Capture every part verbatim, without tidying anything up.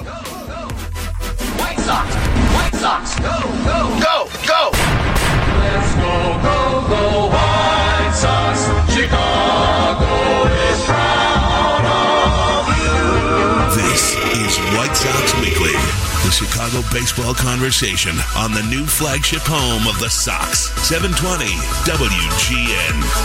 White Sox, White Sox, go, go, go, go. Let's go, go, go, White Sox. Chicago is proud of you. This is White Sox Weekly, the Chicago baseball conversation on the new flagship home of the Sox, seven twenty W G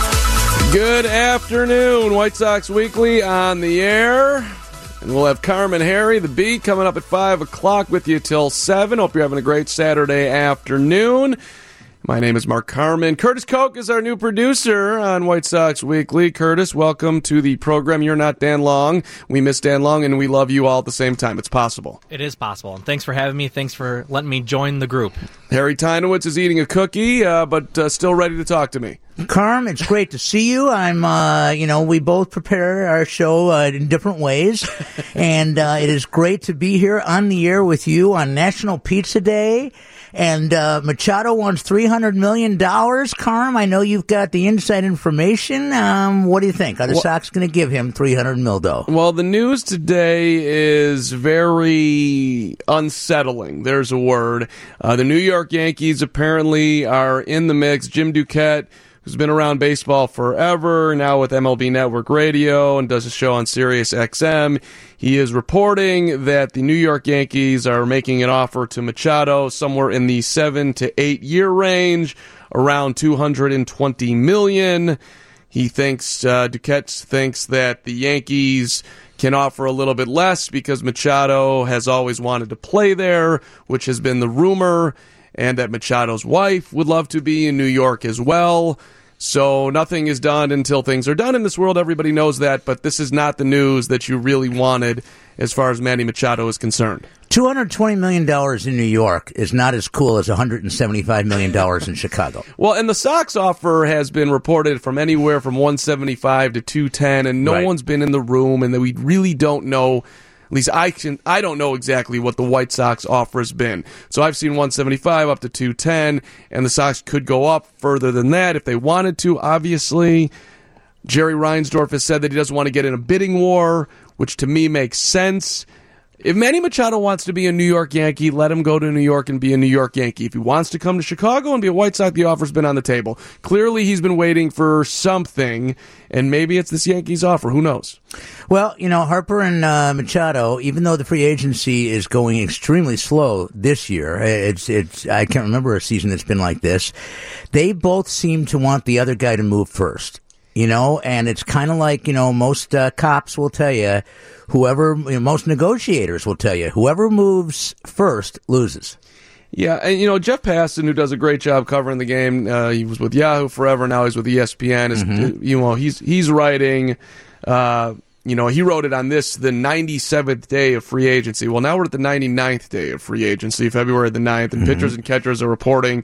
N. Good afternoon, White Sox Weekly on the air. And we'll have Carmen Harry, the Beat, coming up at five o'clock with you till seven. Hope you're having a great Saturday afternoon. My name is Mark Carmen. Curtis Koch is our new producer on White Sox Weekly. Curtis, welcome to the program. You're not Dan Long. We miss Dan Long, and we love you all at the same time. It's possible. It is possible. And thanks for having me. Thanks for letting me join the group. Harry Tynowitz is eating a cookie, uh, but uh, still ready to talk to me. Carm, it's great to see you. I'm, uh, you know, we both prepare our show uh, in different ways, and uh, it is great to be here on the air with you on National Pizza Day. And uh, Machado wants three hundred million dollars. Carm, I know you've got the inside information. Um, what do you think? Are the well, Sox going to give him three hundred mil, though? Well, the news today is very unsettling. There's a word. Uh, the New York Yankees apparently are in the mix. Jim Duquette, who's been around baseball forever, now with M L B Network Radio and does a show on Sirius X M. He is reporting that the New York Yankees are making an offer to Machado somewhere in the seven to eight year range, around two hundred twenty million dollars. He thinks, uh, Duquette thinks that the Yankees can offer a little bit less because Machado has always wanted to play there, which has been the rumor, and that Machado's wife would love to be in New York as well. So nothing is done until things are done in this world. Everybody knows that, but this is not the news that you really wanted as far as Manny Machado is concerned. two hundred twenty million dollars in New York is not as cool as one hundred seventy-five million dollars in Chicago. Well, and the Sox offer has been reported from anywhere from one seventy-five to two ten, and no right. one's been in the room, and we really don't know. At least I can. I don't know exactly what the White Sox offer has been. So I've seen one seventy-five up to two ten, and the Sox could go up further than that if they wanted to. Obviously, Jerry Reinsdorf has said that he doesn't want to get in a bidding war, which to me makes sense. If Manny Machado wants to be a New York Yankee, let him go to New York and be a New York Yankee. If he wants to come to Chicago and be a White Sox, the offer's been on the table. Clearly, he's been waiting for something, and maybe it's this Yankees offer. Who knows? Well, you know, Harper and uh, Machado, even though the free agency is going extremely slow this year, it's it's I can't remember a season that's been like this, they both seem to want the other guy to move first. You know, and it's kind of like, you know, most uh, cops will tell you, whoever, you know, most negotiators will tell you, whoever moves first loses. Yeah, and, you know, Jeff Passan, who does a great job covering the game, uh, he was with Yahoo forever, now he's with E S P N, is, mm-hmm. you know, he's he's writing, uh, you know, he wrote it on this, the ninety-seventh day of free agency. Well, now we're at the ninety-ninth day of free agency, February the ninth, and mm-hmm. pitchers and catchers are reporting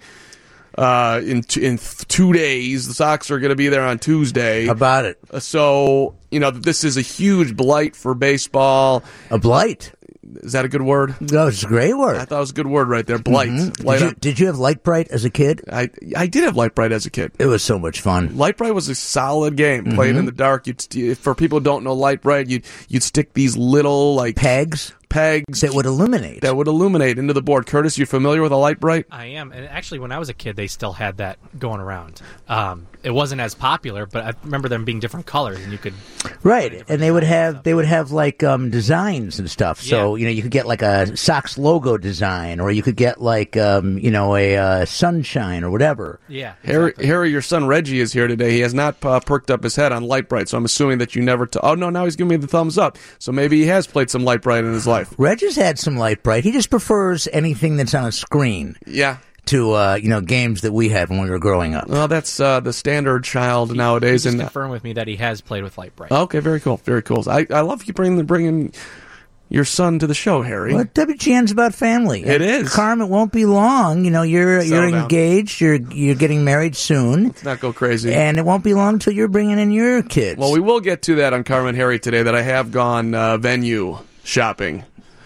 Uh, in t- in th- two days. The Sox are going to be there on Tuesday. How about it? Uh, so, you know, this is a huge blight for baseball. A blight? Is that a good word? No, it's a great word. I thought it was a good word right there. Blight. Mm-hmm. Blight did, you, did you have Light Bright as a kid? I I did have Light Bright as a kid. It was so much fun. Light Bright was a solid game. Mm-hmm. Played in the dark. You'd st- for people who don't know Light Bright, you'd, you'd stick these little, like... Pegs? Pegs. That would illuminate. That would illuminate into the board. Curtis, you familiar with a Light Bright? I am. And actually, when I was a kid, they still had that going around. Um, it wasn't as popular, but I remember them being different colors, and you could... Right, and they would have they would have like um, designs and stuff. So, yeah. you know, you could get like a Sox logo design, or you could get like, um, you know, a uh, sunshine or whatever. Yeah, exactly. Harry, Harry, your son Reggie is here today. He has not uh, perked up his head on Light Bright, so I'm assuming that you never... T- oh, no, now he's giving me the thumbs up. So maybe he has played some Light Bright in his life. Reggie's had some Light Bright. He just prefers anything that's on a screen. Yeah. To, uh, you know, games that we had when we were growing up. Well, that's uh, the standard child he, nowadays. He just and confirmed with me that he has played with Light Bright. Okay, very cool, very cool. I, I love you bringing bringing your son to the show, Harry. Well, W G N's about family. It is. Carm, it won't be long. You know, you're Settle you're down. engaged. You're you're getting married soon. Let's not go crazy. And it won't be long till you're bringing in your kids. Well, we will get to that on Carmen Harry today. That I have gone uh, venue shopping.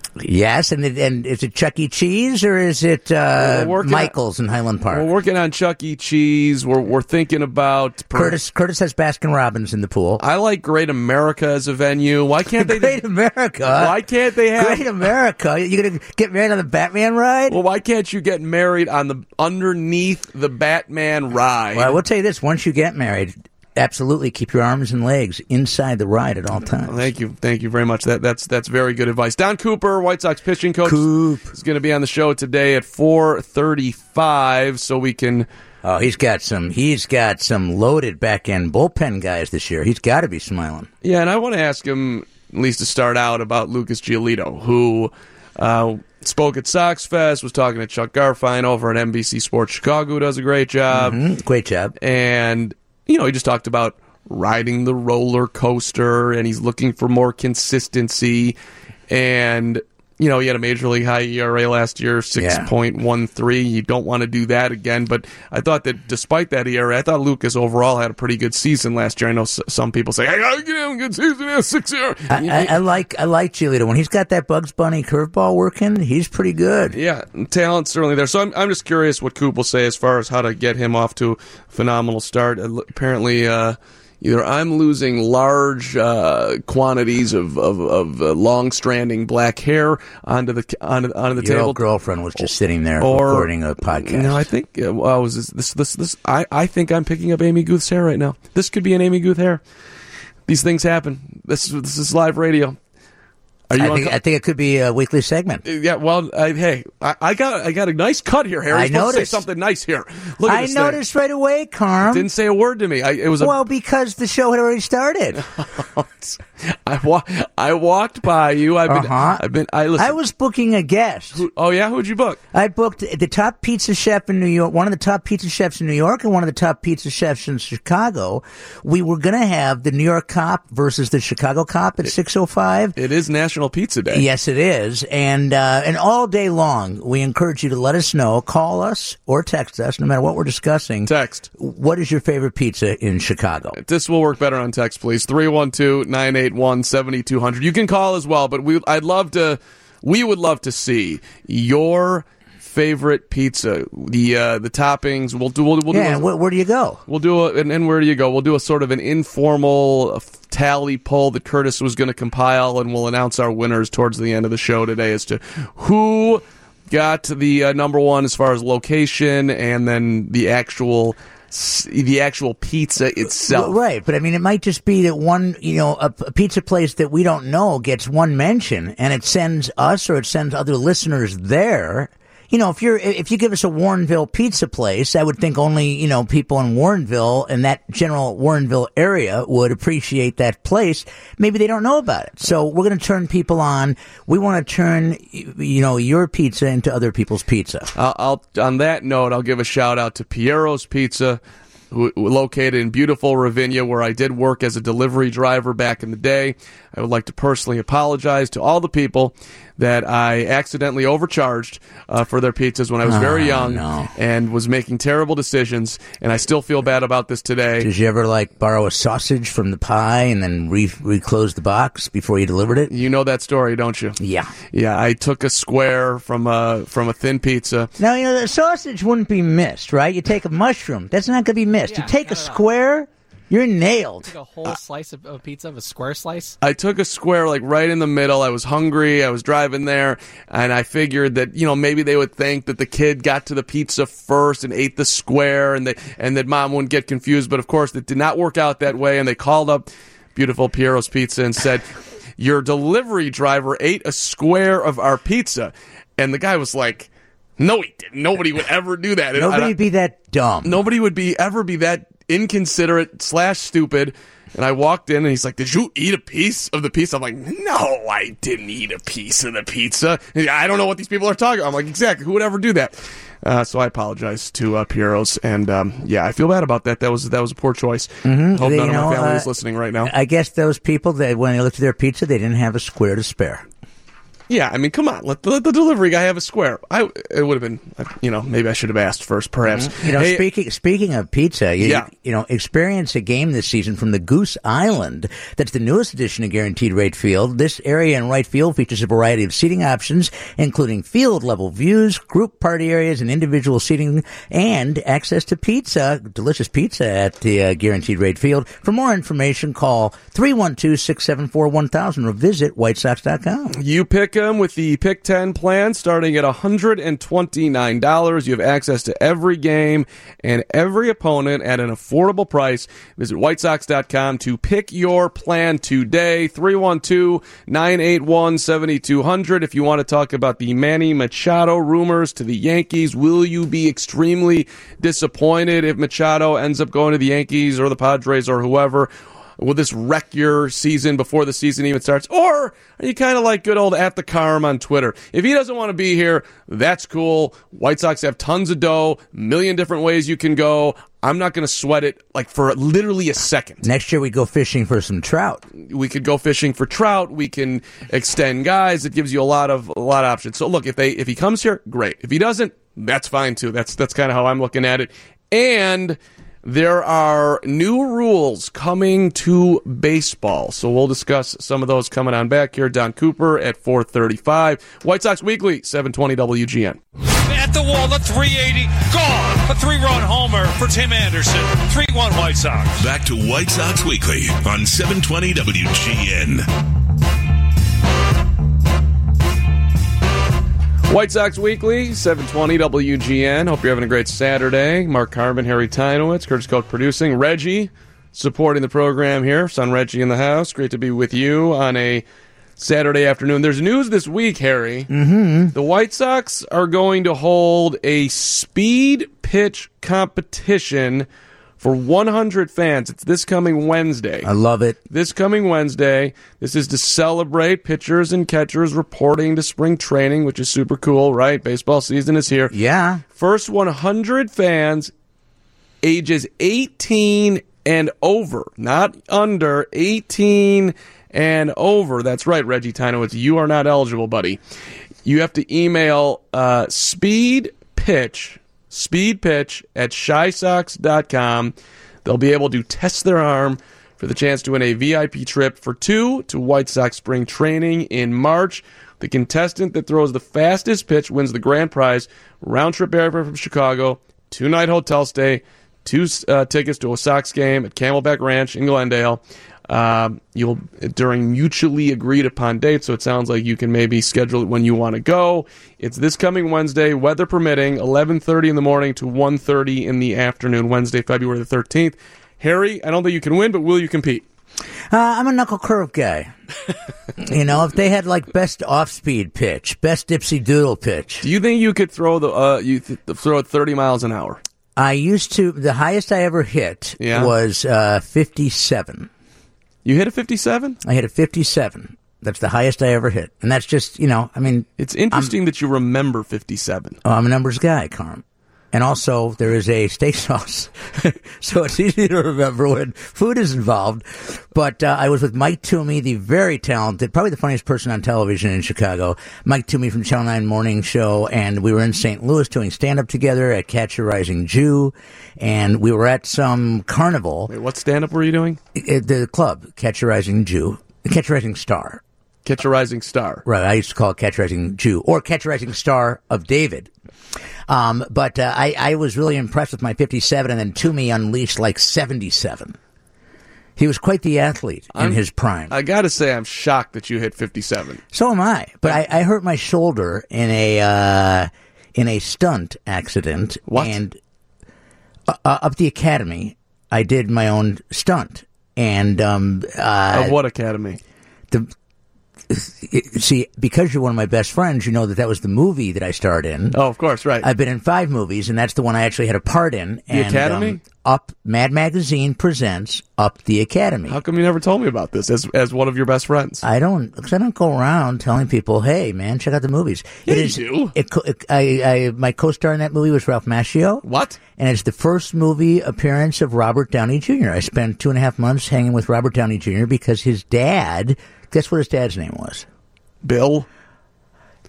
Yes, and it, and is it Chuck E. Cheese or is it uh, Michael's on, in Highland Park? We're working on Chuck E. Cheese. We're we're thinking about per- Curtis. Curtis has Baskin Robbins in the pool. I like Great America as a venue. Why can't they? Great America. Why can't they have Great America? You gonna get married on the Batman ride? Well, why can't you get married on the underneath the Batman ride? Well, I will tell you this: once you get married, absolutely keep your arms and legs inside the ride at all times. Thank you. Thank you very much. That That's that's very good advice. Don Cooper, White Sox pitching coach, Coop. is going to be on the show today at four thirty-five, so we can... Oh, he's got some He's got some loaded back-end bullpen guys this year. He's got to be smiling. Yeah, and I want to ask him, at least to start out, about Lucas Giolito, who... Uh, spoke at Sox Fest, was talking to Chuck Garfien over at N B C Sports Chicago, who does a great job. Mm-hmm. Great job. And... You know, he just talked about riding the roller coaster, and he's looking for more consistency. And, you know, he had a major league high E R A last year, six point one three. You don't want to do that again. But I thought that despite that E R A, I thought Lucas overall had a pretty good season last year. I know s- some people say, hey, I get him a good season, a six E R A. I, I, I like I like Giolito. When he's got that Bugs Bunny curveball working, he's pretty good. Yeah, talent's certainly there. So I'm I'm just curious what Coop will say as far as how to get him off to a phenomenal start. Uh, apparently, uh, either I'm losing large uh, quantities of of, of uh, long-stranding black hair onto the onto, onto the Your table. old girlfriend was just sitting there or, recording a podcast. No, I think uh, well, was this, this this this I I think I'm picking up Amy Guth's hair right now. This could be an Amy Guth hair. These things happen. This is this is live radio. Are you I think, unco- I think it could be a weekly segment. Yeah, well, I, hey, I, I got I got a nice cut here, Harry. I You're supposed to say noticed. something nice here. Look at I this noticed right away, Carm. thing. Didn't say a word to me. I, it was a. Well, because the show had already started. I wa- I walked by you. I've been. Uh-huh. I've been. I listen. I was booking a guest. Who, oh yeah, who'd you book? I booked the top pizza chef in New York, one of the top pizza chefs in New York, and one of the top pizza chefs in Chicago. We were going to have the New York Cop versus the Chicago Cop at six oh five. It is National Pizza Day. Yes, it is. And uh, and all day long, we encourage you to let us know, call us or text us, no matter what we're discussing. Text. What is your favorite pizza in Chicago? This will work better on text, please. three one two, nine eight one, seven two zero zero. You can call as well, but we I'd love to. We would love to see your favorite pizza, the uh, the toppings. We'll do. We'll, we'll Yeah, do and a, where, where do you go? We'll do a, and, and where do you go? We'll do a sort of an informal uh, tally poll that Curtis was going to compile, and we'll announce our winners towards the end of the show today as to who got the uh, number one as far as location, and then the actual the actual pizza itself. Well, right, but I mean, it might just be that one, you know, a, a pizza place that we don't know gets one mention, and it sends us or it sends other listeners there. You know, if you're if you give us a Warrenville pizza place, I would think only, you know, people in Warrenville and that general Warrenville area would appreciate that place. Maybe they don't know about it. So we're going to turn people on. We want to turn, you know, your pizza into other people's pizza. I'll, I'll on that note, I'll give a shout out to Piero's Pizza, who, located in beautiful Ravinia, where I did work as a delivery driver back in the day. I would like to personally apologize to all the people that I accidentally overcharged uh, for their pizzas when I was Oh, very young no. and was making terrible decisions, and I still feel bad about this today. Did you ever, like, borrow a sausage from the pie and then re- reclose the box before you delivered it? You know that story, don't you? Yeah. Yeah, I took a square from a, from a thin pizza. Now, you know, the sausage wouldn't be missed, right? You take a mushroom. That's not going to be missed. Yeah, you take no, a no, no. square, you're nailed. Take a whole slice of, of pizza, of a square slice. I took a square like right in the middle. I was hungry. I was driving there, and I figured that, you know, maybe they would think that the kid got to the pizza first and ate the square, and they and that mom wouldn't get confused. But of course, it did not work out that way. And they called up beautiful Piero's Pizza and said, "Your delivery driver ate a square of our pizza," and the guy was like, "No, he didn't. Nobody would ever do that. And I- Nobody'd be that dumb. Nobody would be ever be that inconsiderate slash stupid." And I walked in, and he's like, "Did you eat a piece of the pizza?" I'm like, "No, I didn't eat a piece of the pizza. I don't know what these people are talking about." I'm like, "Exactly. Who would ever do that?" Uh, so I apologize to uh, Piero's, and um, yeah, I feel bad about that. That was that was a poor choice. Mm-hmm. Hope They, none you of my know, family uh, is listening right now. I guess those people, that when they looked at their pizza, they didn't have a square to spare. Yeah, I mean, come on. Let the, let the delivery guy have a square. I It would have been, you know, maybe I should have asked first, perhaps. You know, Hey, speaking speaking of pizza, you, Yeah. you know, experience a game this season from the Goose Island. That's the newest addition to Guaranteed Rate Field. This area in right field features a variety of seating options, including field-level views, group party areas, and individual seating, and access to pizza, delicious pizza at the uh, Guaranteed Rate Field. For more information, call three one two, six seven four, one thousand or visit white sox dot com. You pick them with the Pick ten plan starting at one hundred twenty-nine dollars. You have access to every game and every opponent at an affordable price. Visit white sox dot com to pick your plan today. three one two, nine eight one, seven two zero zero. If you want to talk about the Manny Machado rumors to the Yankees, will you be extremely disappointed if Machado ends up going to the Yankees or the Padres or whoever? Will this wreck your season before the season even starts? Or are you kind of like good old at the Carm on Twitter? If he doesn't want to be here, that's cool. White Sox have tons of dough, million different ways you can go. I'm not going to sweat it like for literally a second. Next year we go fishing for some trout. We could go fishing for trout. We can extend guys. It gives you a lot of a lot of options. So look, if they if he comes here, great. If he doesn't, that's fine too. That's that's kind of how I'm looking at it. And there are new rules coming to baseball, so we'll discuss some of those coming on back here. Don Cooper at four thirty-five. White Sox Weekly, seven twenty W G N. At the wall, the three eighty, gone. A three-run homer for Tim Anderson. three one White Sox. Back to White Sox Weekly on seven twenty W G N. White Sox Weekly, seven twenty W G N. Hope you're having a great Saturday. Mark Carmen, Harry Tynowitz, Curtis Koch producing. Reggie supporting the program here. Son Reggie in the house. Great to be with you on a Saturday afternoon. There's news this week, Harry. Mm-hmm. The White Sox are going to hold a speed pitch competition for one hundred fans. It's this coming Wednesday. I love it. This coming Wednesday. This is to celebrate pitchers and catchers reporting to spring training, which is super cool, right? Baseball season is here. Yeah. First one hundred fans, ages eighteen and over, not under, eighteen and over. That's right, Reggie Tynowitz. You are not eligible, buddy. You have to email uh, speed pitch, speed pitch at shy sox dot com. They'll be able to test their arm for the chance to win a V I P trip for two to White Sox spring training in March. The contestant that throws the fastest pitch wins the grand prize, round-trip airfare from Chicago, two-night hotel stay, two uh, tickets to a Sox game at Camelback Ranch in Glendale. Um, you'll during mutually agreed upon dates, so it sounds like you can maybe schedule it when you want to go. It's this coming Wednesday, weather permitting, eleven thirty in the morning to one thirty in the afternoon, Wednesday, February the thirteenth. Harry, I don't think you can win, but will you compete? Uh, I'm a knuckle curve guy. You know, if they had like best off-speed pitch, best dipsy doodle pitch. Do you think you could throw the uh, you th- throw it thirty miles an hour? I used to. The highest I ever hit Yeah. was uh, fifty-seven. You hit a fifty-seven? I hit a fifty-seven. That's the highest I ever hit, and that's just you know. I mean, It's interesting that you remember fifty-seven. oh, I'm a numbers guy, Carm. And also, there is a steak sauce, so it's easy to remember when food is involved. But uh, I was with Mike Toomey, the very talented, probably the funniest person on television in Chicago, Mike Toomey from Channel nine Morning Show, and we were in Saint Louis doing stand-up together at Catch a Rising Jew, and we were at some carnival. Wait, what stand-up were you doing? At the club, Catch a Rising Jew, Catch a Rising Star. Catch a Rising Star. Right, I used to call it Catch a Rising Jew, or Catch a Rising Star of David. Um, but uh, I, I was really impressed with my fifty-seven, and then Toomey unleashed like seventy-seven. He was quite the athlete in I'm- his prime. I gotta say, I'm shocked that you hit fifty-seven. so am I. But I, I hurt my shoulder in a uh, in a stunt accident. What? And uh, uh, up the academy, I did my own stunt. And um, uh, Of what academy? the see, because you're one of my best friends, you know that that was the movie that I starred in. Oh, of course, right. I've been in five movies, and that's the one I actually had a part in. The Academy? Um, Up Mad Magazine presents Up the Academy. How come you never told me about this as as one of your best friends? I don't, because I don't go around telling people, "Hey, man, check out the movies." Yeah, it you is, do. It, co- it, I, I, my co-star in that movie was Ralph Macchio. What? And it's the first movie appearance of Robert Downey Junior I spent two and a half months hanging with Robert Downey Junior because his dad. Guess what his dad's name was? Bill?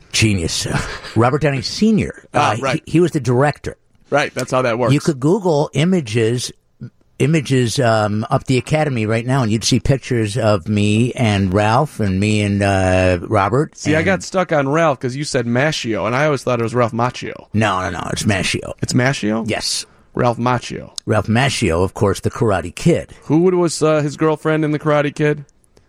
Genius. Uh, Robert Downey Senior Uh, Ah, right. he, he was the director. Right, that's how that works. You could Google images images um, up the Academy right now, and you'd see pictures of me and Ralph and me and uh, Robert. See, I and- got stuck on Ralph because you said Macchio, and I always thought it was Ralph Macchio. No, no, no. It's Macchio. It's Macchio? Yes. Ralph Macchio. Ralph Macchio, of course, the Karate Kid. Who was uh, his girlfriend in The Karate Kid?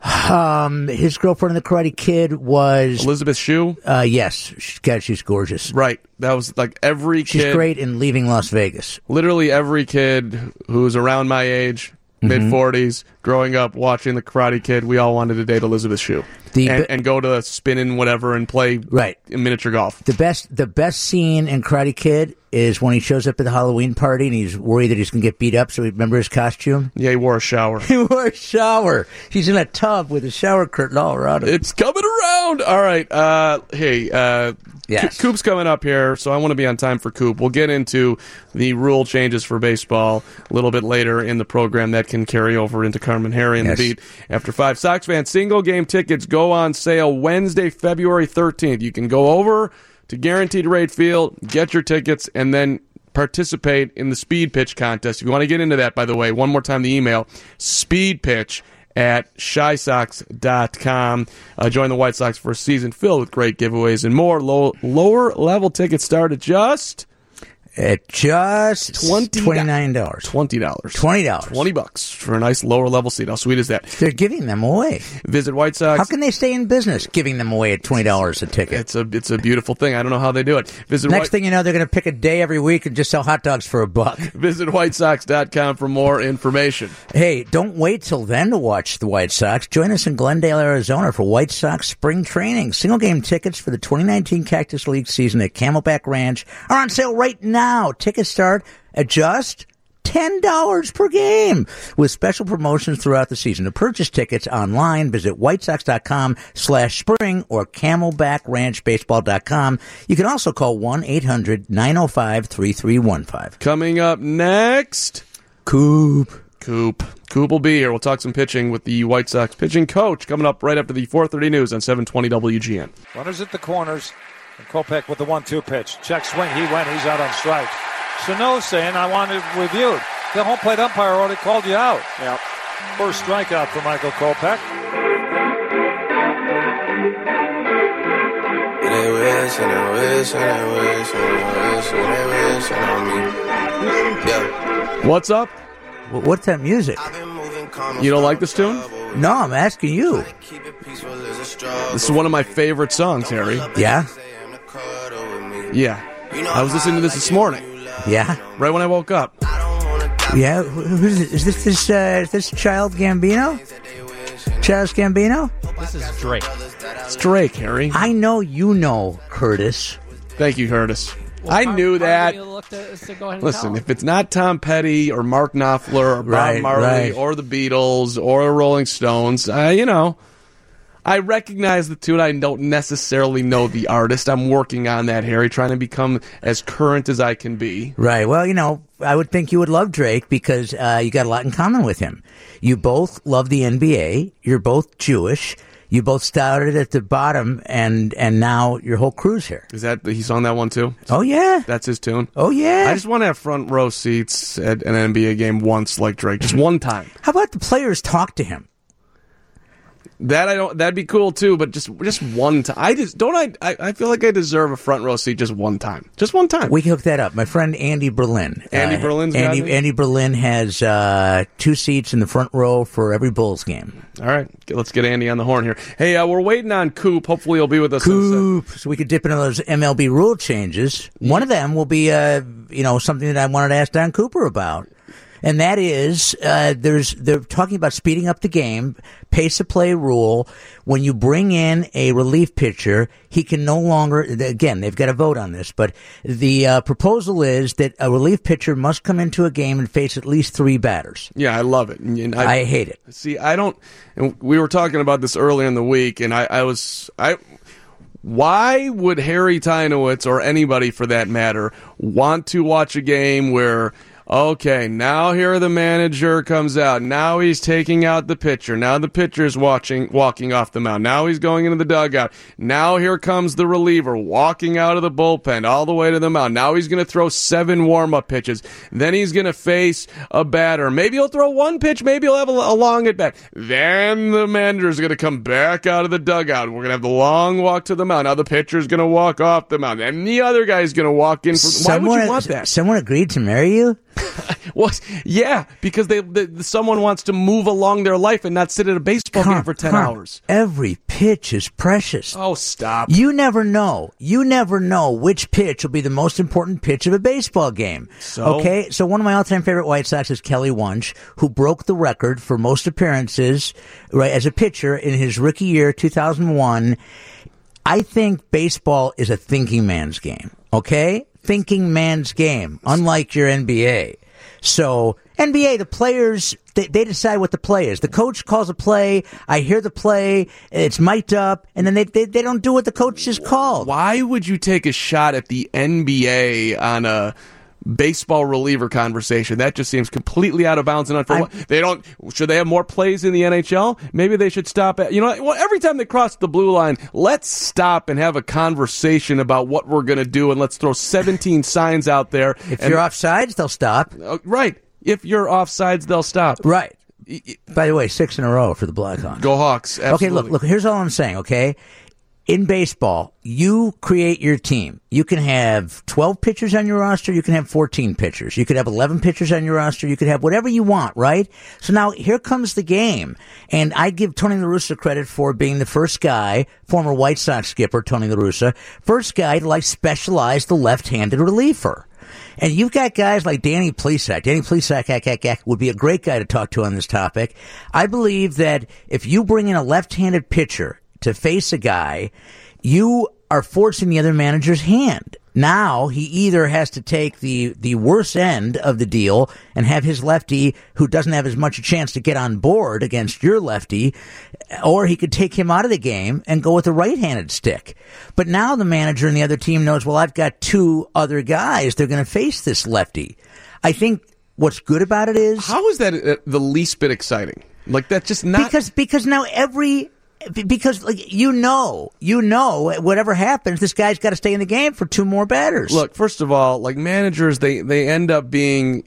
Um, his girlfriend in the Karate Kid was Elizabeth Shue? Uh, yes, she's, God, she's gorgeous. Right. That was like every She's kid. great in Leaving Las Vegas. Literally every kid who was around my age, Mm-hmm. mid forties, growing up watching The Karate Kid, we all wanted to date Elizabeth Shue. The- and, and go to spinning whatever and play Right. miniature golf. The best, the best scene in Karate Kid is when he shows up at the Halloween party and he's worried that he's going to get beat up. So he remember his costume. Yeah, he wore a shower. He wore a shower. He's in a tub with a shower curtain all around him. It's coming around. All right. Uh, hey, uh, Yes. Co- Coop's coming up here, so I want to be on time for Coop. We'll get into the rule changes for baseball a little bit later in the program that can carry over into Carmen Harry and Yes. the beat after five. Sox fans, single game tickets go on sale Wednesday, February thirteenth. You can go over to Guaranteed Rate Field, get your tickets, and then participate in the speed pitch contest. If you want to get into that, by the way, one more time the email, speed pitch at shy sox dot com. Uh, join the White Sox for a season filled with great giveaways and more. Low, lower level tickets start at just At just twenty twenty-nine dollars. twenty dollars. twenty dollars. twenty bucks for a nice lower level seat. How sweet is that? They're giving them away. Visit White Sox. How can they stay in business giving them away at twenty dollars a ticket? It's a it's a beautiful thing. I don't know how they do it. Visit Next White, thing you know, they're going to pick a day every week and just sell hot dogs for a buck. visit white sox dot com for more information. Hey, don't wait till then to watch the White Sox. Join us in Glendale, Arizona for White Sox spring training. Single game tickets for the twenty nineteen Cactus League season at Camelback Ranch are on sale right now. Tickets start at just ten dollars per game with special promotions throughout the season. To purchase tickets online, visit white sox dot com slash spring or camelback ranch baseball dot com. You can also call one eight hundred nine oh five three three one five. Coming up next, Coop. Coop. Coop will be here. We'll talk some pitching with the White Sox pitching coach coming up right after the four thirty news on seven twenty W G N. Runners at the corners. And Kopech with the one two pitch. Check swing. He went. He's out on strikes. Sano saying, I want it reviewed. The home plate umpire already called you out. Yeah. First strikeout for Michael Kopech. They wish and they wish and they wish and they wish and they wish on me. Yeah. What's up? Wh- What's that music? You don't like this tune? No, I'm asking you. This is one of my favorite songs, Harry. Yeah? Yeah. I was listening to this this morning, Yeah? right when I woke up. Yeah? Wh- Who's it? Is this this uh, is this Child Gambino? Childish Gambino? This is Drake. It's Drake, Harry. I know you know, Curtis. Thank you, Curtis. I knew that. Listen, if it's not Tom Petty or Mark Knopfler or Bob Right, Marley right. or the Beatles or the Rolling Stones, uh, you know, I recognize the tune. I don't necessarily know the artist. I'm working on that, Harry, trying to become as current as I can be. Right. Well, you know, I would think you would love Drake because uh, you got a lot in common with him. You both love the N B A. You're both Jewish. You both started at the bottom, and and now your whole crew's here. Is that he sung that one too? Oh yeah. That's his tune. Oh yeah. I just want to have front row seats at an N B A game once, like Drake, just one time. How about the players talk to him? That I don't. That'd be cool too, but just just one time. I just don't. I, I I feel like I deserve a front row seat just one time. Just one time. We can hook that up. My friend Andy Berlin. Andy uh, Berlin's got Andy it? Andy Berlin has uh, two seats in the front row for every Bulls game. All right, let's get Andy on the horn here. Hey, uh, we're waiting on Coop. Hopefully, he'll be with us. in a sec. Coop, so we could dip into those M L B rule changes. One of them will be, uh, you know, something that I wanted to ask Don Cooper about, and that is, uh, there's they're talking about speeding up the game, pace of play rule. When you bring in a relief pitcher, he can no longer. Again, they've got to vote on this, but the uh, proposal is that a relief pitcher must come into a game and face at least three batters. Yeah, I love it. And, and I hate it. See, I don't. And we were talking about this earlier in the week, and I, I was I. Why would Harry Tynowitz or anybody for that matter want to watch a game where Okay, now here the manager comes out. Now he's taking out the pitcher. Now the pitcher's watching, walking off the mound. Now he's going into the dugout. Now here comes the reliever walking out of the bullpen all the way to the mound. Now he's going to throw seven warm-up pitches. Then he's going to face a batter. Maybe he'll throw one pitch. Maybe he'll have a, a long at-bat. Then the manager's going to come back out of the dugout. We're going to have the long walk to the mound. Now the pitcher's going to walk off the mound. And the other guy's going to walk in. For, someone, why would you want that? Someone agreed to marry you? Well, yeah, because they, they someone wants to move along their life and not sit at a baseball Carm, game for ten Carm, hours. Every pitch is precious. Oh, stop. You never know. You never know which pitch will be the most important pitch of a baseball game. So? Okay, so one of my all-time favorite White Sox is Kelly Wunsch, who broke the record for most appearances right as a pitcher in his rookie year, two thousand one. I think baseball is a thinking man's game, okay? Thinking man's game, unlike your N B A. So, N B A, the players, they, they decide what the play is. The coach calls a play, I hear the play, it's mic'd up, and then they, they, they don't do what the coach just called. Why would you take a shot at the N B A on a baseball reliever conversation? That just seems completely out of bounds and unfair. They don't. Should they have more plays in the N H L? Maybe they should stop at. You know, well, every time they cross the blue line, let's stop and have a conversation about what we're going to do, and let's throw seventeen signs out there. If and, you're offsides, they'll stop. Uh, right. If you're offsides, they'll stop. Right. By the way, six in a row for the Blackhawks. Go Hawks. Absolutely. Okay, look, look. Here's all I'm saying. Okay. In baseball, you create your team. You can have twelve pitchers on your roster. You can have fourteen pitchers. You could have eleven pitchers on your roster. You could have whatever you want, right? So now here comes the game. And I give Tony La Russa credit for being the first guy, former White Sox skipper Tony La Russa, first guy to like specialize the left-handed reliever. And you've got guys like Danny Plesac. Danny Plesac ack, ack, ack, would be a great guy to talk to on this topic. I believe that if you bring in a left-handed pitcher to face a guy, you are forcing the other manager's hand. Now he either has to take the, the worst end of the deal and have his lefty, who doesn't have as much a chance to get on board against your lefty, or he could take him out of the game and go with a right-handed stick. But now the manager and the other team knows, well, I've got two other guys. They're going to face this lefty. I think what's good about it is... How is that uh, the least bit exciting? Like, that's just not... Because, because now every... Because, like, you know, you know, whatever happens, this guy's got to stay in the game for two more batters. Look, first of all, like, managers, they, they end up being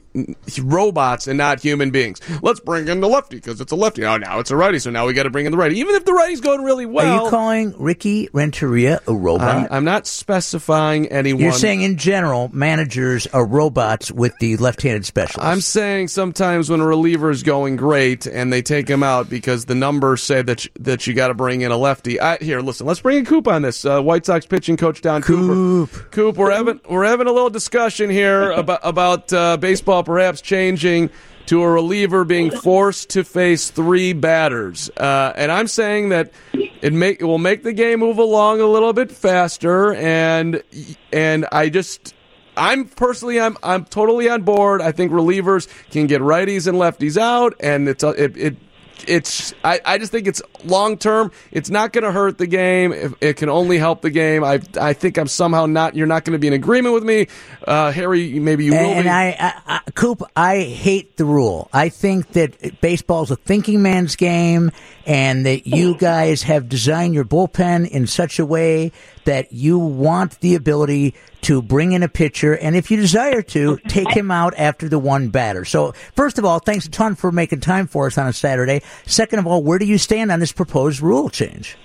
robots and not human beings. Let's bring in the lefty because it's a lefty. Oh, now it's a righty, so now we got to bring in the righty. Even if the righty's going really well. Are you calling Ricky Renteria a robot? I'm, I'm not specifying anyone. You're saying, in general, managers are robots with the left-handed specialist. I'm saying sometimes when a reliever is going great and they take him out because the numbers say that you, that you got to bring in a lefty. I, here, listen, let's bring in Coop on this. Uh, White Sox pitching coach Don Coop. Cooper. Coop, we're having we're having a little discussion here about about uh, baseball perhaps changing to a reliever being forced to face three batters, uh, and I'm saying that it make it will make the game move along a little bit faster, and and I just. I'm personally, I'm I'm totally on board. I think relievers can get righties and lefties out, and it's it. it It's. I, I just think it's long term. It's not going to hurt the game. It, it can only help the game. I I think I'm somehow not. You're not going to be in agreement with me, uh, Harry. Maybe you will. And be. I, I, I, Coop, I hate the rule. I think that baseball's a thinking man's game, and that you guys have designed your bullpen in such a way that you want the ability to bring in a pitcher, and if you desire to, take him out after the one batter. So, first of all, thanks a ton for making time for us on a Saturday. Second of all, where do you stand on this proposed rule change?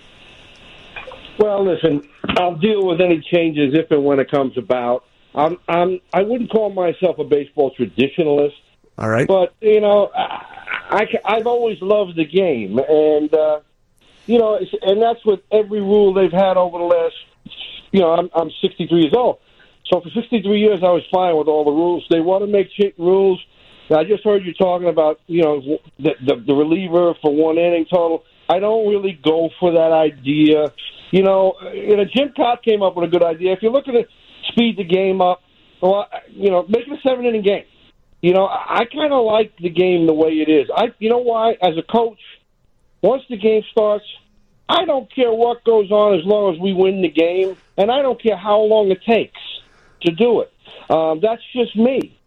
Well, listen, I'll deal with any changes if and when it comes about. I'm, I'm, I wouldn't call myself a baseball traditionalist. All right. But, you know, I, I, I've always loved the game. And, uh, you know, and that's with every rule they've had over the last, you know, I'm, I'm sixty-three years old. So for sixty-three years, I was fine with all the rules. They want to make rules. I just heard you talking about, you know, the, the, the reliever for one inning total. I don't really go for that idea. You know, you know, Jim Cott came up with a good idea. If you look at it, speed the game up, well, you know, make it a seven-inning game. You know, I kind of like the game the way it is. I, you know why? As a coach, once the game starts, I don't care what goes on as long as we win the game, and I don't care how long it takes to do it. Um, that's just me.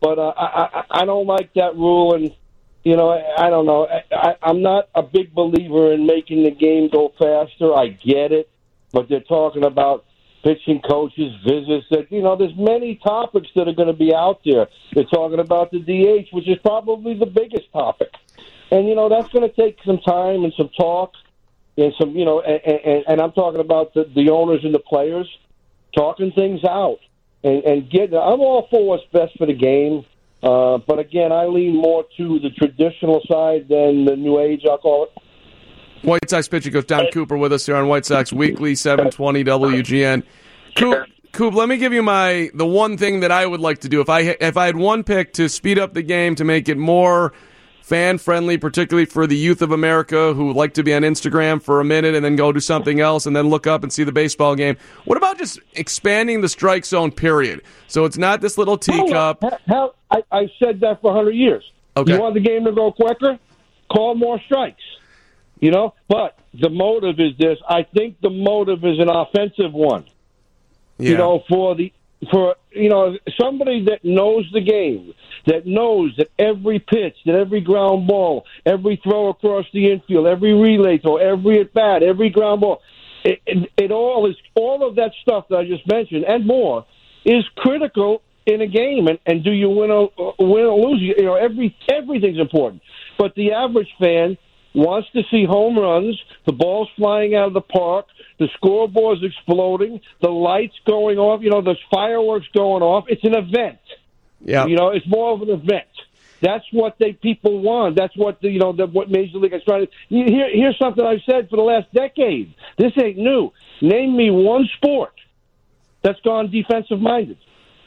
But uh, I, I I don't like that rule, and you know I, I don't know. I, I, I'm not a big believer in making the game go faster. I get it, but they're talking about pitching coaches, visits. That you know, there's many topics that are going to be out there. They're talking about the D H, which is probably the biggest topic, and you know that's going to take some time and some talk, and some you know, and, and, and I'm talking about the, the owners and the players talking things out. And, and get, I'm all for what's best for the game, uh, but again, I lean more to the traditional side than the new age, I'll call it. White Sox pitcher goes Don Cooper with us here on White Sox Weekly, seven twenty W G N. Coop, Coop, let me give you my the one thing that I would like to do. If I if I had one pick to speed up the game, to make it more fan-friendly, particularly for the youth of America who like to be on Instagram for a minute and then go do something else and then look up and see the baseball game. What about just expanding the strike zone, period? So it's not this little teacup. Hell, hell, I, I've said that for one hundred years. Okay. You want the game to go quicker? Call more strikes. You know? But the motive is this. I think the motive is an offensive one. Yeah. You know, for the for you know somebody that knows the game, that knows that every pitch, that every ground ball, every throw across the infield, every relay throw, every at bat, every ground ball, it, it, it all is all of that stuff that I just mentioned and more is critical in a game. And, and do you win or win or lose? You know, every everything's important. But the average fan wants to see home runs, the ball's flying out of the park, the scoreboard's exploding, the lights going off, you know, there's fireworks going off. It's an event. Yeah. You know, it's more of an event. That's what they people want. That's what the, you know, the, what Major League is trying to. Here, here's something I've said for the last decade. This ain't new. Name me one sport that's gone defensive minded.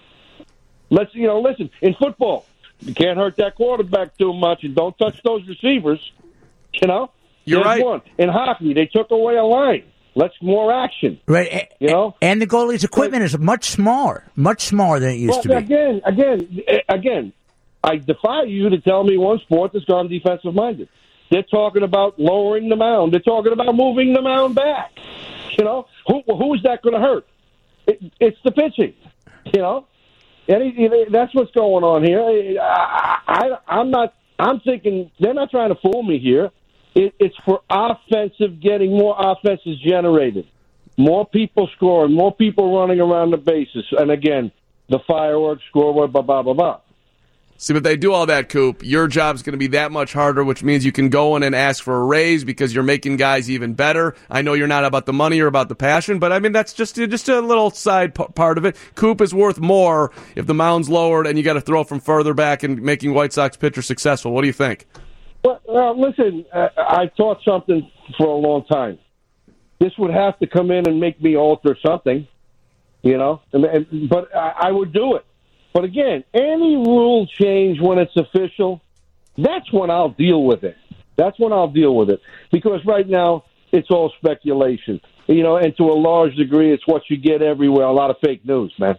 Let's, you know, listen. In football, you can't hurt that quarterback too much, and don't touch those receivers. You know, you're There's right. One. In hockey, they took away a line. Let's more action. Right. You know, and the goalie's equipment is much smaller, much smaller than it used well, to be. Again, again, again, I defy you to tell me one sport that's gone defensive minded. They're talking about lowering the mound. They're talking about moving the mound back. You know, who who is that going to hurt? It, it's the pitching. You know, Any, that's what's going on here. I, I, I'm not. I'm thinking they're not trying to fool me here. It, it's for offensive, getting more offenses generated, more people scoring, more people running around the bases, and again, the fireworks, scoreboard, blah blah blah blah. See, but they do all that, Coop. Your job's going to be that much harder, which means you can go in and ask for a raise because you're making guys even better. I know you're not about the money or about the passion, but I mean that's just just a little side p- part of it. Coop is worth more if the mound's lowered and you got to throw from further back and making White Sox pitchers successful. What do you think? Well, uh, listen, uh, I've taught something for a long time. This would have to come in and make me alter something, you know. And, and, but I, I would do it. But again, any rule change when it's official, that's when I'll deal with it. That's when I'll deal with it. Because right now, it's all speculation. You know, and to a large degree, it's what you get everywhere, a lot of fake news, man.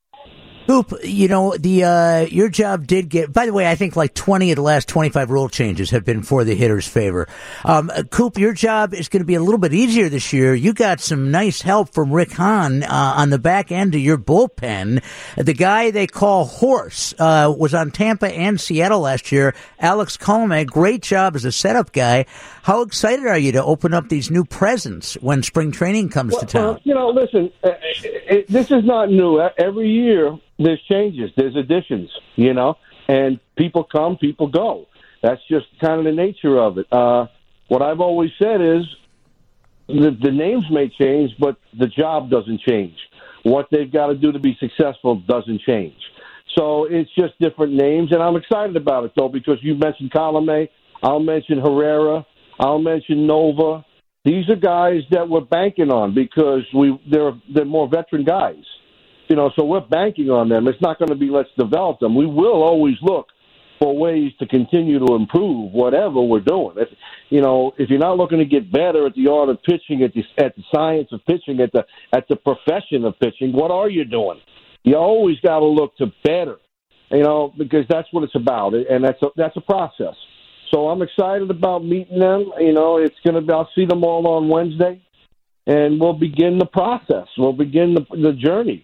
Coop, you know, the uh, your job did get, by the way, I think like twenty of the last twenty-five rule changes have been for the hitter's favor. Um, Coop, your job is going to be a little bit easier this year. You got some nice help from Rick Hahn uh, on the back end of your bullpen. The guy they call Horse uh, was on Tampa and Seattle last year. Alex Colomé, great job as a setup guy. How excited are you to open up these new presents when spring training comes well, to town? Well, you know, listen, uh, it, it, this is not new. Every year, there's changes, there's additions, you know, and people come, people go. That's just kind of the nature of it. Uh, what I've always said is the, the names may change, but the job doesn't change. What they've got to do to be successful doesn't change. So it's just different names, and I'm excited about it, though, because you mentioned Colomé, I'll mention Herrera, I'll mention Nova. These are guys that we're banking on because we they're they're more veteran guys. You know, so we're banking on them. It's not going to be let's develop them. We will always look for ways to continue to improve whatever we're doing. If, you know, if you're not looking to get better at the art of pitching, at the at the science of pitching, at the at the profession of pitching, what are you doing? You always got to look to better. You know, because that's what it's about, and that's a, that's a process. So I'm excited about meeting them. You know, it's going to be. I'll see them all on Wednesday, and we'll begin the process. We'll begin the, the journey.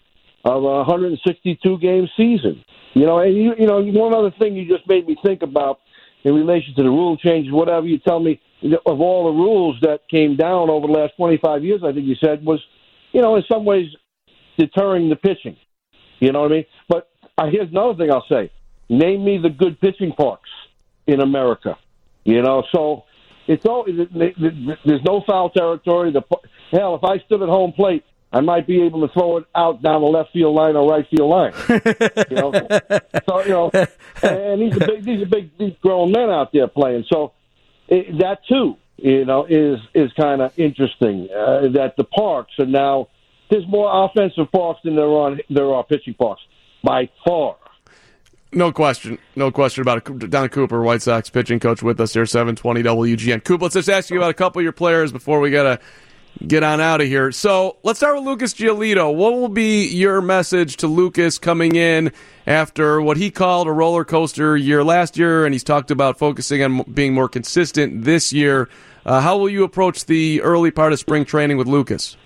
of a one hundred sixty-two game season. You know, and you, you know, one other thing you just made me think about in relation to the rule changes, whatever you tell me, of all the rules that came down over the last twenty-five years, I think you said, was, you know, in some ways deterring the pitching. You know what I mean? But uh, here's another thing I'll say. Name me the good pitching parks in America. You know, so it's all, there's no foul territory. The, hell, if I stood at home plate, I might be able to throw it out down the left field line or right field line. You know, so you know, and these are big, these are big, these grown men out there playing. So it, that too, you know, is is kind of interesting. Uh, that the parks are now there's more offensive parks than there are there are pitching parks by far. No question. No question about it. Don Cooper, White Sox pitching coach, with us here, seven twenty W G N. Coop, let's just ask you about a couple of your players before we got to get on out of here. So let's start with Lucas Giolito. What will be your message to Lucas coming in after what he called a roller coaster year last year, and he's talked about focusing on being more consistent this year? Uh, how will you approach the early part of spring training with Lucas?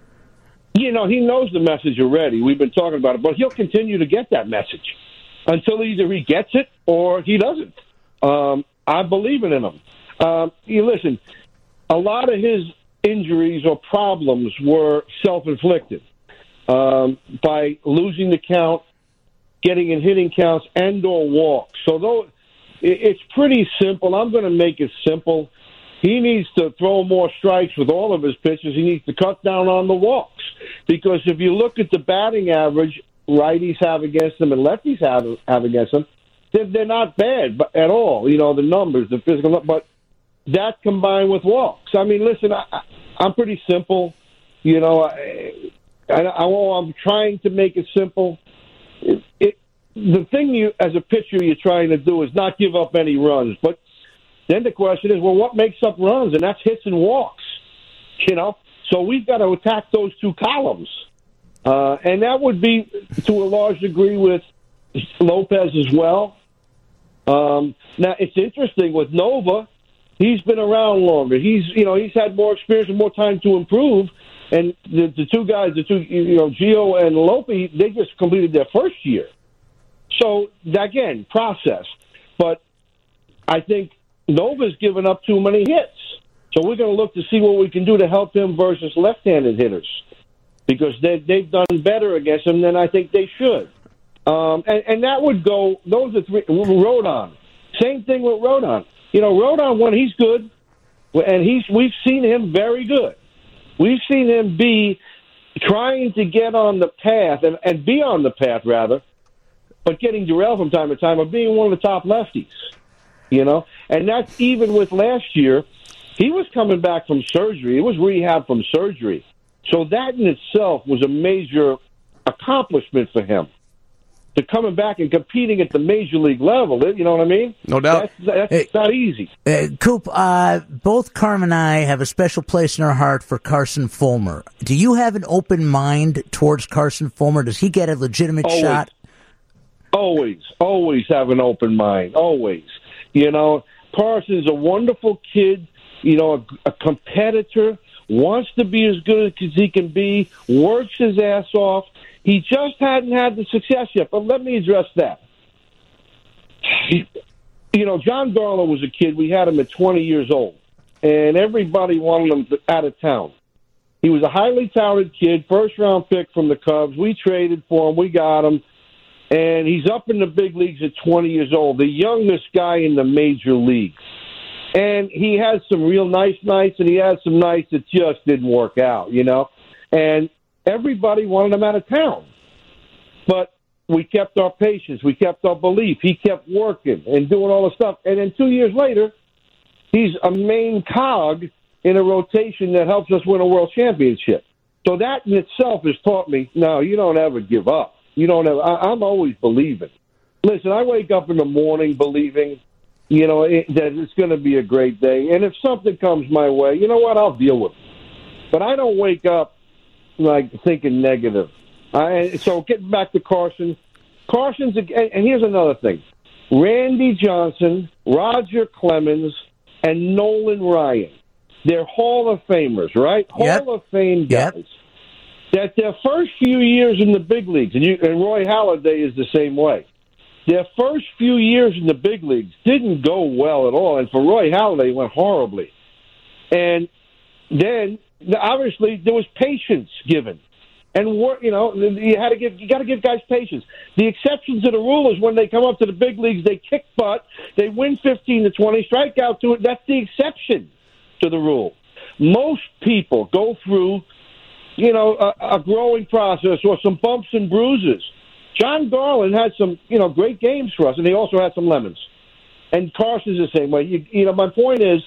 You know, he knows the message already. We've been talking about it, but he'll continue to get that message until either he gets it or he doesn't. Um, I believe in him. Um, you listen, a lot of his injuries or problems were self-inflicted um, by losing the count, getting in hitting counts, and or walks. So though it's pretty simple, I'm going to make it simple. He needs to throw more strikes with all of his pitches. He needs to cut down on the walks. Because if you look at the batting average righties have against them and lefties have, have against them, they're, they're not bad at all. You know, the numbers, the physical, but that combined with walks. I mean, listen, I, I'm pretty simple. You know, I, I, I, I'm trying to make it simple. It, it, the thing you, as a pitcher, you're trying to do is not give up any runs. But then the question is, well, what makes up runs? And that's hits and walks. You know, so we've got to attack those two columns. Uh, and that would be, to a large degree, with Lopez as well. Um, now, it's interesting with Nova. He's been around longer. He's, you know, he's had more experience and more time to improve. And the, the two guys, the two, you know, Gio and Lope, they just completed their first year. So, again, process. But I think Nova's given up too many hits. So we're going to look to see what we can do to help him versus left-handed hitters, because they, they've done better against him than I think they should. Um, and, and that would go, those are three, Rodon. Same thing with Rodon. You know, Rodon, when he's good, and he's we've seen him very good. We've seen him be trying to get on the path, and, and be on the path, rather, but getting derailed from time to time of being one of the top lefties, you know? And that's even with last year. He was coming back from surgery. It was rehab from surgery. So that in itself was a major accomplishment for him. To coming back and competing at the major league level, you know what I mean? No doubt. That's, that's hey, not easy. Uh, Coop, uh, both Carm and I have a special place in our heart for Carson Fulmer. Do you have an open mind towards Carson Fulmer? Does he get a legitimate always, shot? Always, always have an open mind. Always. You know, Carson's a wonderful kid, you know, a, a competitor, wants to be as good as he can be, works his ass off. He just hadn't had the success yet, but let me address that. He, you know, John Garland was a kid. We had him at twenty years old, and everybody wanted him to, out of town. He was a highly touted kid, first-round pick from the Cubs. We traded for him. We got him, and he's up in the big leagues at twenty years old, the youngest guy in the major leagues. And he had some real nice nights, and he had some nights that just didn't work out, you know. And everybody wanted him out of town. But we kept our patience. We kept our belief. He kept working and doing all the stuff. And then two years later, he's a main cog in a rotation that helps us win a world championship. So that in itself has taught me, no, you don't ever give up. You don't ever. I, I'm always believing. Listen, I wake up in the morning believing, you know, it, that it's going to be a great day. And if something comes my way, you know what? I'll deal with it. But I don't wake up like thinking negative. I, so getting back to Carson, Carson's, and here's another thing. Randy Johnson, Roger Clemens, and Nolan Ryan. They're Hall of Famers, right? Yep. Hall of Fame guys. Yep. that their first few years in the big leagues, and, you, and Roy Halladay is the same way, their first few years in the big leagues didn't go well at all. And for Roy Halladay, it went horribly. And then, obviously, there was patience given. And, you know, you had to give, you got to give guys patience. The exception to the rule is when they come up to the big leagues, they kick butt, they win fifteen to twenty, strike out to it. That's the exception to the rule. Most people go through, you know, a, a growing process or some bumps and bruises. John Garland had some, you know, great games for us, and he also had some lemons. And Carson's the same way. You, you know, my point is,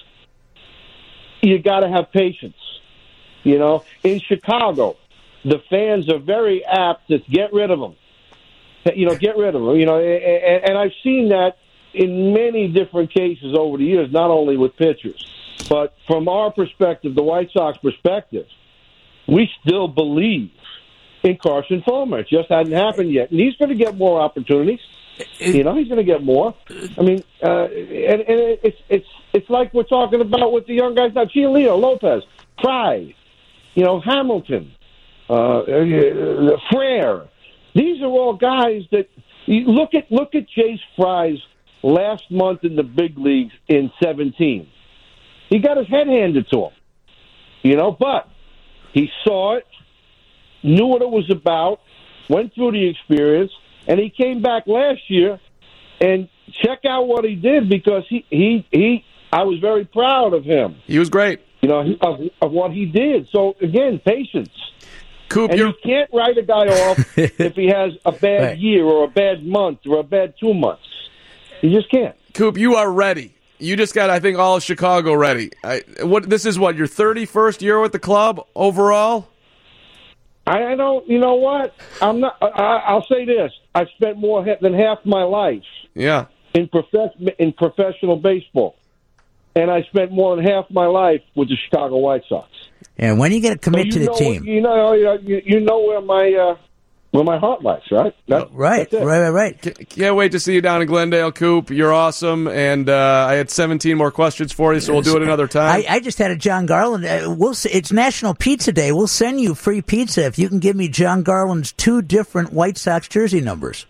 you got to have patience. You know, in Chicago, the fans are very apt to get rid of them. You know, get rid of them. You know, and, and I've seen that in many different cases over the years, not only with pitchers. But from our perspective, the White Sox perspective, we still believe in Carson Fulmer. It just hadn't happened yet. And he's going to get more opportunities. You know, he's going to get more. I mean, uh, and, and it's it's it's like we're talking about with the young guys now. Giolito, Lopez, Fry, you know, Hamilton, uh, uh, Frere. These are all guys that you look at. Look at Jace Fry's last month in the big leagues in seventeen. He got his head handed to him, you know, but he saw it, knew what it was about, went through the experience, and he came back last year and check out what he did because he, he, he I was very proud of him. He was great. You know, of, of what he did. So, again, patience. Coop, and you're... you can't write a guy off if he has a bad Right. year or a bad month or a bad two months. You just can't. Coop, you are ready. You just got, I think, all of Chicago ready. I, what this is what, your thirty-first year with the club overall? I, I don't. You know what? I'm not. I, I'll say this: I've spent more he- than half my life Yeah. in prof- in professional baseball, and I spent more than half my life with the Chicago White Sox. And when you get to commit So to you the know, team, you know, you know, you, you know where my uh, where my heart lies, right? That, right, that's it. right, right, right. C- Can't wait to see you down in Glendale, Coop. You're awesome. And uh, I had seventeen more questions for you, so we'll do it another time. I, I just had a John Garland. Uh, we'll. s- It's National Pizza Day. We'll send you free pizza if you can give me John Garland's two different White Sox jersey numbers.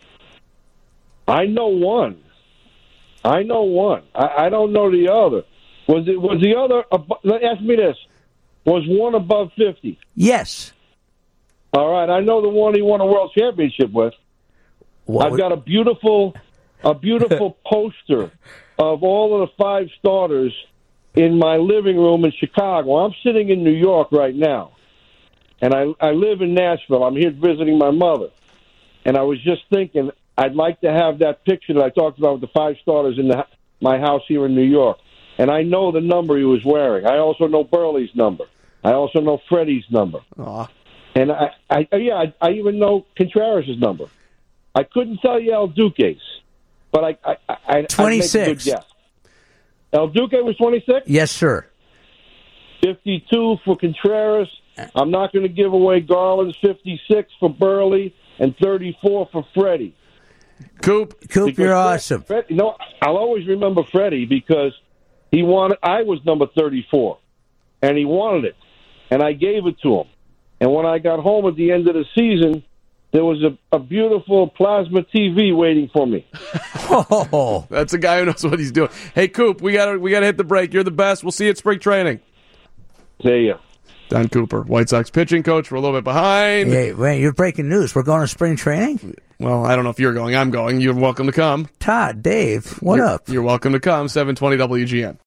I know one. I know one. I, I don't know the other. Was it? Was the other? Abo- let- ask me this. Was one above fifty? Yes. All right, I know the one he won a world championship with. What I've would- got a beautiful, a beautiful poster of all of the five starters in my living room in Chicago. I'm sitting in New York right now, and I I live in Nashville. I'm here visiting my mother, and I was just thinking I'd like to have that picture that I talked about with the five starters in the, my house here in New York. And I know the number he was wearing. I also know Burley's number. I also know Freddie's number. Aw. And I, I yeah, I, I even know Contreras' number. I couldn't tell you El Duque's, but I, I, I I'd make a twenty-six. good guess. El Duque was twenty-six. Yes, sir. fifty-two for Contreras. I'm not going to give away Garland's fifty-six for Burley and thirty-four for Freddie. Coop, Coop, Because you're Fred- awesome. Fred, you know, I'll always remember Freddie because he wanted. I was number thirty-four, and he wanted it, and I gave it to him. And when I got home at the end of the season, there was a, a beautiful plasma T V waiting for me. Oh, that's a guy who knows what he's doing. Hey, Coop, we got we got to hit the break. You're the best. We'll see you at spring training. See ya. Don Cooper, White Sox pitching coach. We're a little bit behind. hey, wait, you're breaking news. We're going to spring training? Well, I don't know if you're going. I'm going. You're welcome to come. Todd, Dave, what You're- up? You're welcome to come. seven twenty W G N.